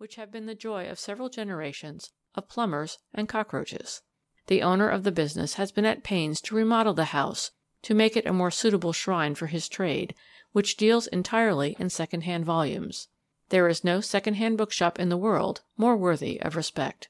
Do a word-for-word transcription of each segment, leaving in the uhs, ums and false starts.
which have been the joy of several generations of plumbers and cockroaches. The owner of the business has been at pains to remodel the house to make it a more suitable shrine for his trade, which deals entirely in second-hand volumes. There is no second-hand bookshop in the world more worthy of respect.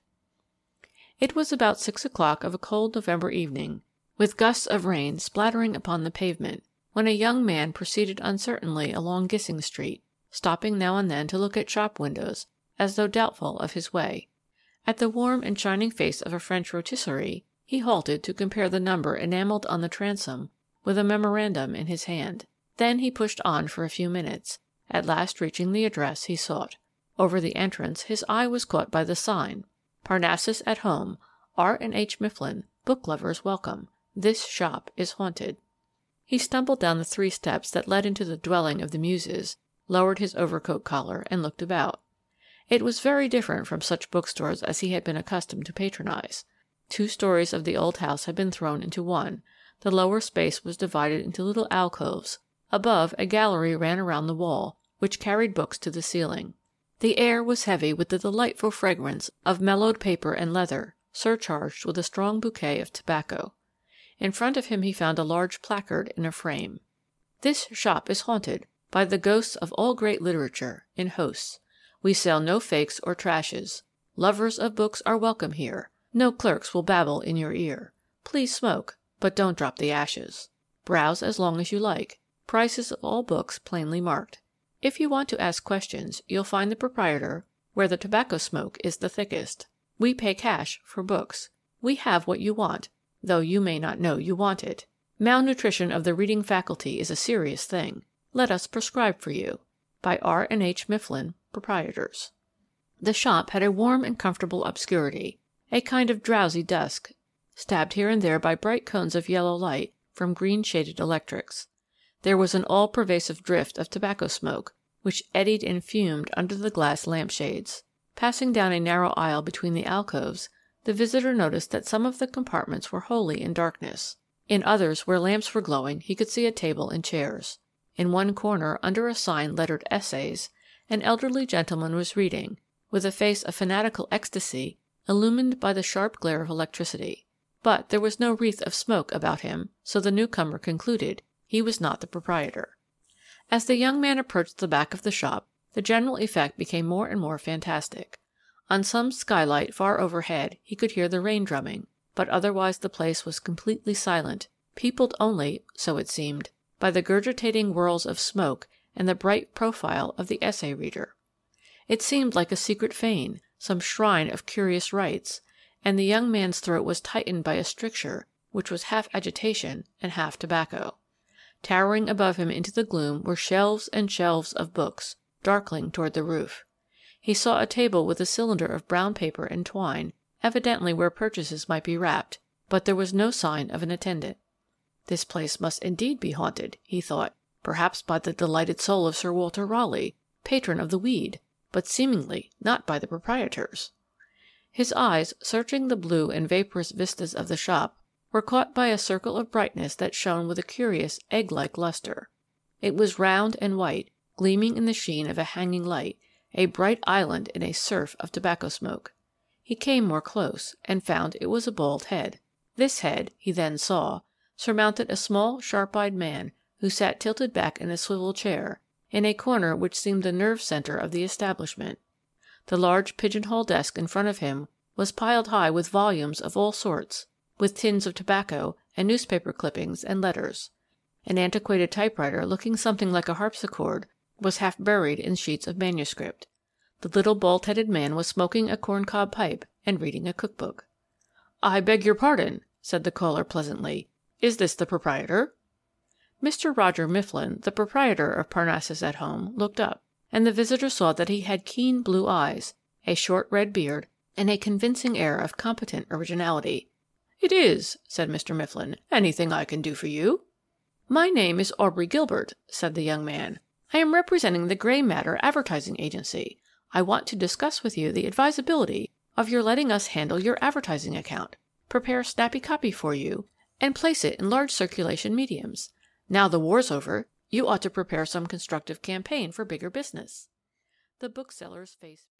It was about six o'clock of a cold November evening, with gusts of rain splattering upon the pavement, when a young man proceeded uncertainly along Gissing Street, stopping now and then to look at shop windows, as though doubtful of his way. At the warm and shining face of a French rotisserie, he halted to compare the number enamelled on the transom with a memorandum in his hand. Then he pushed on for a few minutes, at last reaching the address he sought. Over the entrance his eye was caught by the sign, Parnassus at Home, R and H Mifflin, Book Lovers Welcome. This shop is haunted. He stumbled down the three steps that led into the dwelling of the Muses, lowered his overcoat collar, and looked about. It was very different from such bookstores as he had been accustomed to patronize. Two stories of the old house had been thrown into one. The lower space was divided into little alcoves. Above, a gallery ran around the wall, which carried books to the ceiling. The air was heavy with the delightful fragrance of mellowed paper and leather, surcharged with a strong bouquet of tobacco. In front of him he found a large placard in a frame. This shop is haunted by the ghosts of all great literature, in hosts. We sell no fakes or trashes. Lovers of books are welcome here. No clerks will babble in your ear. Please smoke, but don't drop the ashes. Browse as long as you like. Prices of all books plainly marked. If you want to ask questions, you'll find the proprietor where the tobacco smoke is the thickest. We pay cash for books. We have what you want, though you may not know you want it. Malnutrition of the reading faculty is a serious thing. Let us prescribe for you. By R and H Mifflin, Proprietors. The shop had a warm and comfortable obscurity, a kind of drowsy dusk, stabbed here and there by bright cones of yellow light from green-shaded electrics. There was an all-pervasive drift of tobacco smoke, which eddied and fumed under the glass lampshades. Passing down a narrow aisle between the alcoves, the visitor noticed that some of the compartments were wholly in darkness. In others, where lamps were glowing, he could see a table and chairs. In one corner, under a sign lettered Essays, an elderly gentleman was reading, with a face of fanatical ecstasy illumined by the sharp glare of electricity. But there was no wreath of smoke about him, so the newcomer concluded he was not the proprietor. As the young man approached the back of the shop, the general effect became more and more fantastic. On some skylight far overhead he could hear the rain drumming, but otherwise the place was completely silent, peopled only, so it seemed, by the gurgitating whirls of smoke and the bright profile of the essay reader. It seemed like a secret fane, some shrine of curious rites, and the young man's throat was tightened by a stricture which was half agitation and half tobacco. Towering above him into the gloom were shelves and shelves of books, darkling toward the roof. He saw a table with a cylinder of brown paper and twine, evidently where purchases might be wrapped, but there was no sign of an attendant. This place must indeed be haunted, he thought, perhaps by the delighted soul of Sir Walter Raleigh, patron of the weed, but seemingly not by the proprietors. His eyes, searching the blue and vaporous vistas of the shop, were caught by a circle of brightness that shone with a curious egg-like luster. It was round and white, gleaming in the sheen of a hanging light, a bright island in a surf of tobacco smoke. He came more close, and found it was a bald head. This head, he then saw, surmounted a small, sharp-eyed man who sat tilted back in a swivel chair, in a corner which seemed the nerve centre of the establishment. The large pigeon-hole desk in front of him was piled high with volumes of all sorts, with tins of tobacco and newspaper clippings and letters. An antiquated typewriter, looking something like a harpsichord, was half buried in sheets of manuscript. The little bald-headed man was smoking a corncob pipe and reading a cookbook. "I beg your pardon," said the caller pleasantly. "Is this the proprietor?" Mister Roger Mifflin, the proprietor of Parnassus at Home, looked up, and the visitor saw that he had keen blue eyes, a short red beard, and a convincing air of competent originality. "It is," said Mister Mifflin. "Anything I can do for you?" "My name is Aubrey Gilbert," said the young man. "I am representing the Grey Matter Advertising Agency. I want to discuss with you the advisability of your letting us handle your advertising account, prepare snappy copy for you, and place it in large circulation mediums. Now the war's over, you ought to prepare some constructive campaign for bigger business." The bookseller's face